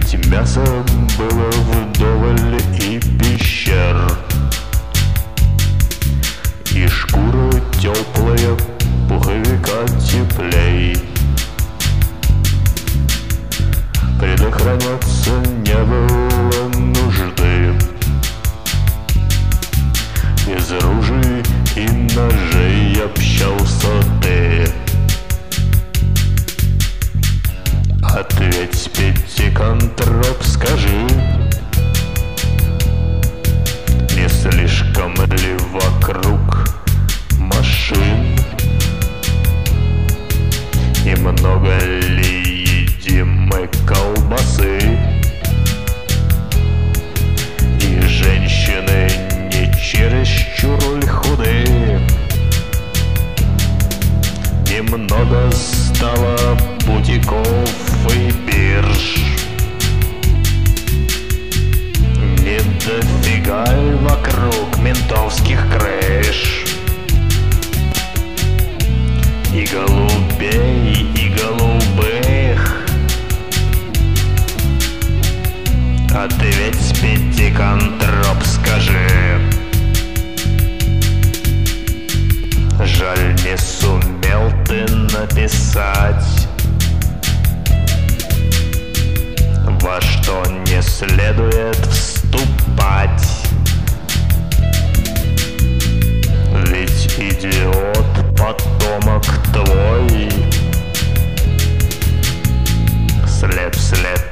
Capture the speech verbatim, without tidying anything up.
Ведь мясо было вдоволь и пещер, и шкура теплая, пуховика теплей. Предохраняться не было нужды. Без ружей и ножей общался ты. Ответь, Пятикантроп, скажи, не слишком ли вокруг машин? Немного ли едимой колбасы? И женщины не чересчур ли худы? Немного стало бутиков и бирж. Не дофига ли вокруг ментовских крыш? И голубей, и голубых. Ответь, Пятикантроп, скажи. Жаль, не сумел ты написать, во что не следует вступать. Ведь идиот потомок твой, след вслед